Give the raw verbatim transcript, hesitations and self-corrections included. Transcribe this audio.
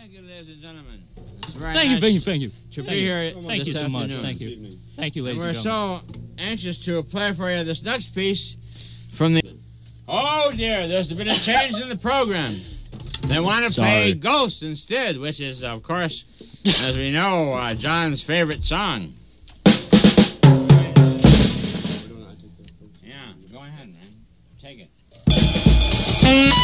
Thank you, ladies and gentlemen. It's very Thank you, nice thank you, thank you. to Thank be you. here Thank this you so much. afternoon. Thank you. Thank you, ladies And and we're gentlemen. so anxious to play for you this next piece from the... Oh, dear, there's been a change in the program. They want to play Sorry. Ghosts instead, which is, of course, as we know, uh, John's favorite song. Yeah, go ahead, man. Take it.